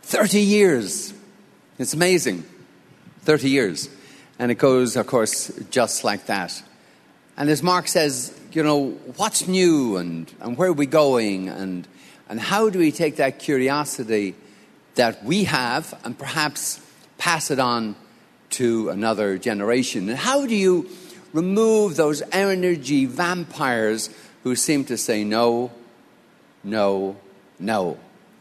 30 years. It's amazing. 30 years. And it goes, of course, just like that. And as Mark says, what's new and where are we going and how do we take that curiosity that we have and perhaps pass it on to another generation? And how do you remove those energy vampires who seem to say no, no, no?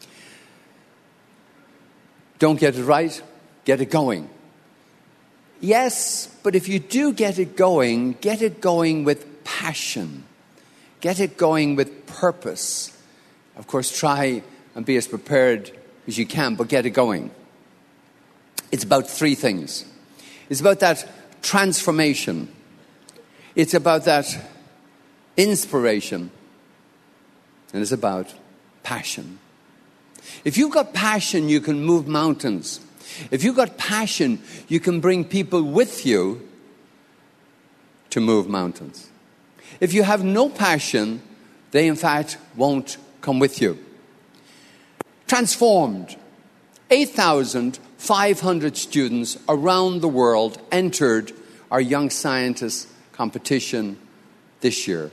Don't get it right, get it going. Yes, but if you do get it going with passion. Get it going with purpose. Of course, try and be as prepared as you can, but get it going. It's about three things. It's about that transformation. It's about that inspiration. And it's about passion. If you've got passion, you can move mountains. If you've got passion, you can bring people with you to move mountains. If you have no passion, they in fact won't come with you. Transformed. 8,500 students around the world entered our Young Scientists competition this year.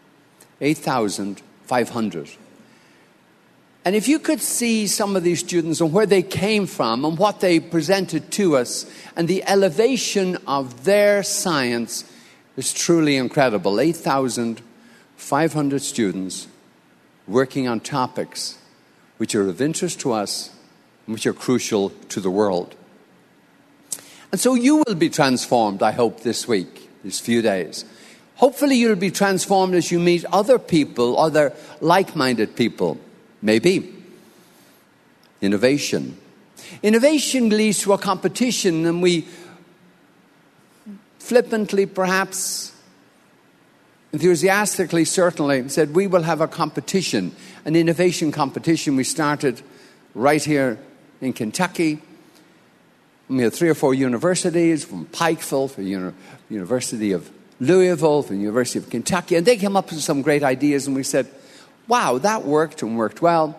8,500. And if you could see some of these students and where they came from and what they presented to us and the elevation of their science is truly incredible. 8,500 students working on topics which are of interest to us and which are crucial to the world. And so you will be transformed, I hope, this week, these few days. Hopefully you'll be transformed as you meet other people, other like-minded people. Maybe. Innovation. Innovation leads to a competition, and we flippantly, perhaps, enthusiastically, certainly, said we will have a competition, an innovation competition. We started right here in Kentucky. We had 3 or 4 universities, from Pikeville, from the University of Louisville, from the University of Kentucky, and they came up with some great ideas, and we said, wow, that worked and worked well.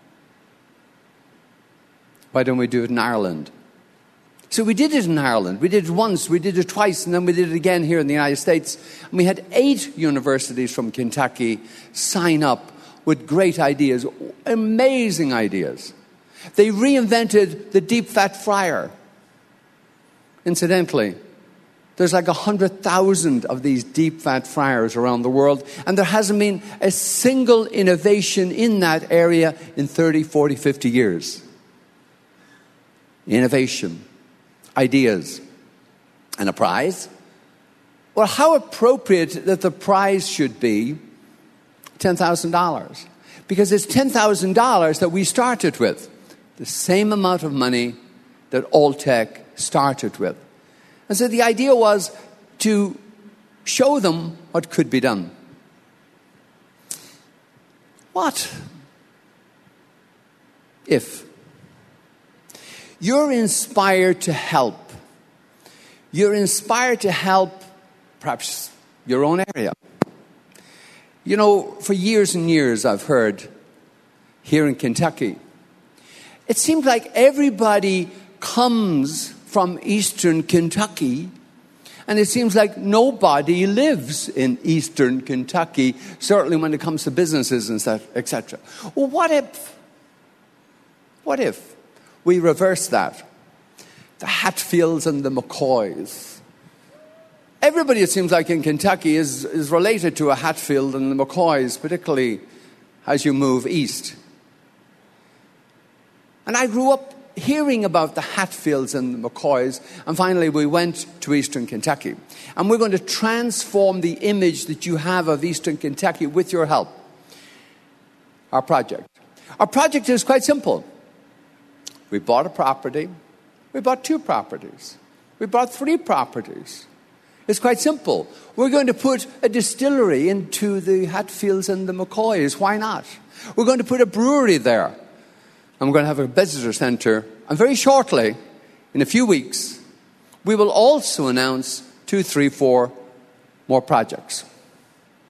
Why don't we do it in Ireland? So we did it in Ireland. We did it once, we did it twice, and then we did it again here in the United States. And we had 8 universities from Kentucky sign up with great ideas, amazing ideas. They reinvented the deep fat fryer. Incidentally, there's like 100,000 of these deep fat fryers around the world, and there hasn't been a single innovation in that area in 30, 40, 50 years. Innovation, ideas, and a prize. Well, how appropriate that the prize should be $10,000. Because it's $10,000 that we started with. The same amount of money that Alltech started with. And so the idea was to show them what could be done. What if you're inspired to help? You're inspired to help perhaps your own area. For years and years I've heard here in Kentucky, it seems like everybody comes from Eastern Kentucky, and it seems like nobody lives in Eastern Kentucky, certainly when it comes to businesses and stuff, etc. Well, what if we reverse that? The Hatfields and the McCoys. Everybody, it seems like, in Kentucky is related to a Hatfield and the McCoys, particularly as you move east. And I grew up hearing about the Hatfields and the McCoys, and finally we went to Eastern Kentucky. And we're going to transform the image that you have of Eastern Kentucky with your help. Our project. Our project is quite simple. We bought a property. We bought 2 properties. We bought 3 properties. It's quite simple. We're going to put a distillery into the Hatfields and the McCoys. Why not? We're going to put a brewery there. And we're going to have a visitor center. And very shortly, in a few weeks, we will also announce 2, 3, 4 more projects.